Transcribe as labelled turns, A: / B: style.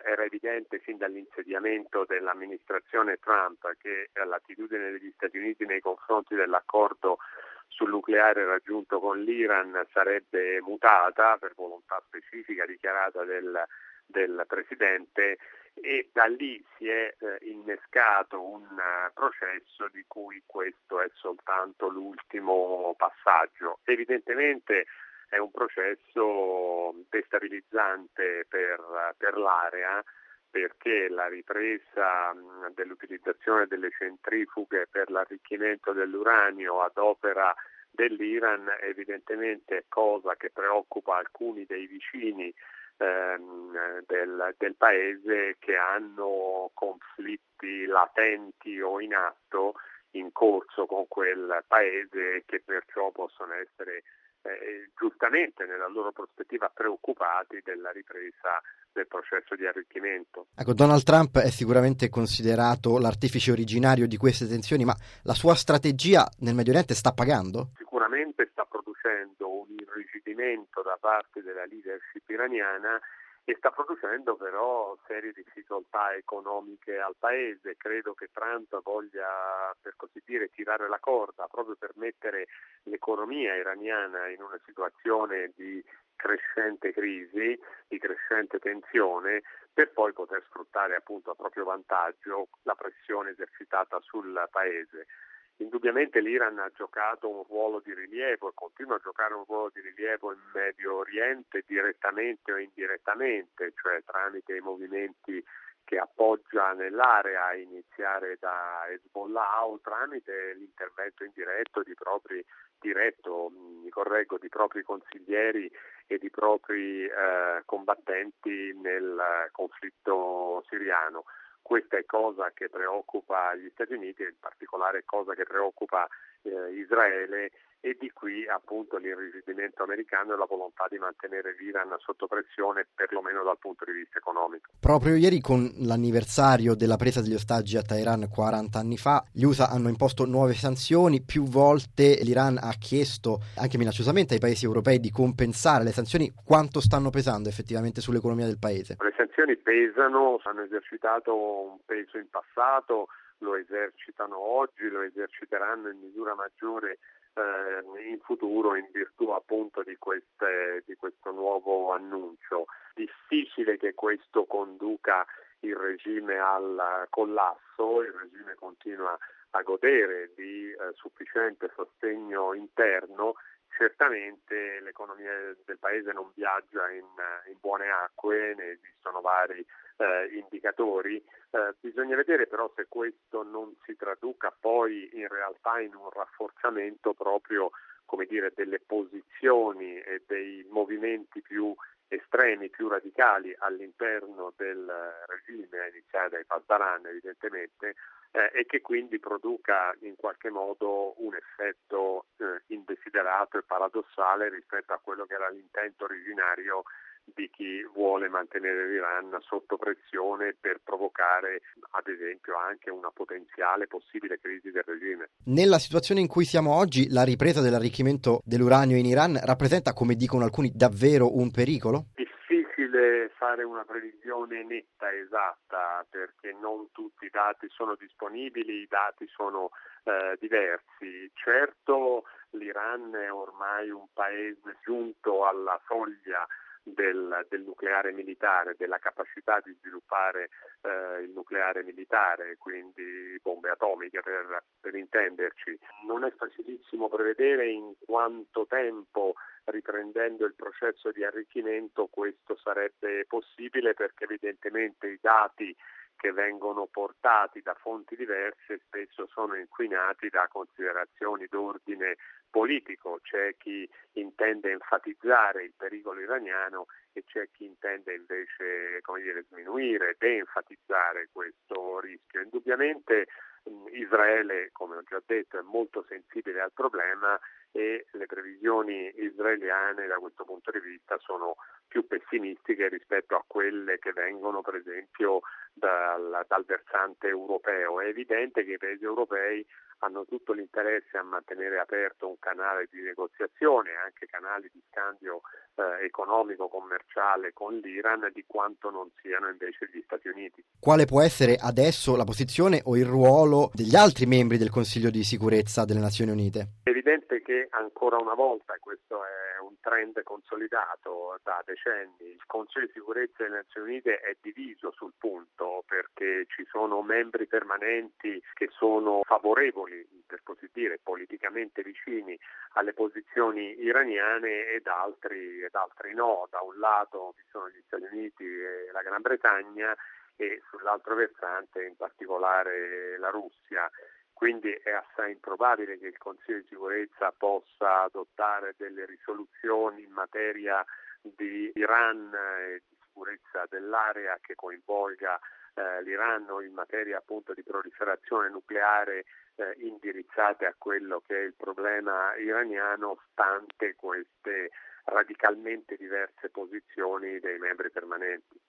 A: era evidente fin dall'insediamento dell'amministrazione Trump che l'attitudine degli Stati Uniti nei confronti dell'accordo sul nucleare raggiunto con l'Iran sarebbe mutata per volontà specifica dichiarata del Presidente, e da lì si è innescato un processo di cui questo è soltanto l'ultimo passaggio. Evidentemente è un processo destabilizzante per l'area, perché la ripresa dell'utilizzazione delle centrifughe per l'arricchimento dell'uranio ad opera dell'Iran evidentemente è cosa che preoccupa alcuni dei vicini del paese, che hanno conflitti latenti o in atto in corso con quel paese, che perciò possono essere giustamente nella loro prospettiva preoccupati della ripresa del processo di arricchimento.
B: Ecco, Donald Trump è sicuramente considerato l'artefice originario di queste tensioni, ma la sua strategia nel Medio Oriente sta pagando?
A: Sicuramente sta producendo un irrigidimento da parte della leadership iraniana e sta producendo però serie difficoltà economiche al paese. Credo che Trump voglia, per così dire, tirare la corda proprio per mettere l'economia iraniana in una situazione di crescente crisi, di crescente tensione, per poi poter sfruttare appunto a proprio vantaggio la pressione esercitata sul paese. Indubbiamente l'Iran ha giocato un ruolo di rilievo e continua a giocare un ruolo di rilievo in Medio Oriente direttamente o indirettamente, cioè tramite i movimenti che appoggia nell'area, a iniziare da Hezbollah, o tramite l'intervento indiretto di propri consiglieri e di propri combattenti nel conflitto siriano. Questa è cosa che preoccupa gli Stati Uniti e in particolare cosa che preoccupa Israele, e di qui appunto l'irrigidimento americano e la volontà di mantenere l'Iran sotto pressione, perlomeno dal punto di vista economico.
B: Proprio ieri, con l'anniversario della presa degli ostaggi a Teheran 40 anni fa, gli USA hanno imposto nuove sanzioni. Più volte l'Iran ha chiesto, anche minacciosamente, ai paesi europei di compensare le sanzioni. Quanto stanno pesando effettivamente sull'economia del paese?
A: Le sanzioni pesano, hanno esercitato un peso in passato, lo esercitano oggi, lo eserciteranno in misura maggiore in futuro, in virtù appunto di questo nuovo annuncio. Difficile che questo conduca il regime al collasso. Il regime continua a godere di sufficiente sostegno interno. Certamente l'economia del paese non viaggia in buone acque, ne esistono vari indicatori. Bisogna vedere però se questo non si traduca poi in realtà in un rafforzamento proprio, come dire, delle posizioni e dei movimenti più estremi, più radicali all'interno del regime, a iniziare dai Pasdaran evidentemente, e che quindi produca in qualche modo un effetto indesiderato e paradossale rispetto a quello che era l'intento originario di chi vuole mantenere l'Iran sotto pressione per provocare ad esempio anche una potenziale possibile crisi del regime.
B: Nella situazione in cui siamo oggi, la ripresa dell'arricchimento dell'uranio in Iran rappresenta, come dicono alcuni, davvero un pericolo?
A: Difficile fare una previsione netta, esatta, perché non tutti i dati sono disponibili, i dati sono diversi. Certo, l'Iran è ormai un paese giunto alla soglia del nucleare militare, della capacità di sviluppare il nucleare militare, quindi bombe atomiche per intenderci. Non è facilissimo prevedere in quanto tempo, riprendendo il processo di arricchimento, questo sarebbe possibile, perché evidentemente i dati che vengono portati da fonti diverse spesso sono inquinati da considerazioni d'ordine politico. C'è chi intende enfatizzare il pericolo iraniano e c'è chi intende invece, come dire, sminuire, de-enfatizzare questo rischio. Indubbiamente Israele, come ho già detto, è molto sensibile al problema e le previsioni israeliane da questo punto di vista sono più pessimistiche rispetto a quelle che vengono per esempio dal versante europeo. È evidente che i paesi europei hanno tutto l'interesse a mantenere aperto un canale di negoziazione, anche canali di scambio economico, commerciale con l'Iran, di quanto non siano invece gli Stati Uniti.
B: Quale può essere adesso la posizione o il ruolo degli altri membri del Consiglio di sicurezza delle Nazioni Unite?
A: È evidente che ancora una volta, questo è un trend consolidato da decenni, il Consiglio di sicurezza delle Nazioni Unite è diviso sul punto perché ci sono membri permanenti che sono favorevoli, per così dire, politicamente vicini alle posizioni iraniane ed altri no. Da un lato ci sono gli Stati Uniti e la Gran Bretagna e sull'altro versante in particolare la Russia. Quindi è assai improbabile che il Consiglio di sicurezza possa adottare delle risoluzioni in materia di Iran e di sicurezza dell'area che coinvolga l'Iran o in materia appunto di proliferazione nucleare indirizzate a quello che è il problema iraniano, stante queste radicalmente diverse posizioni dei membri permanenti.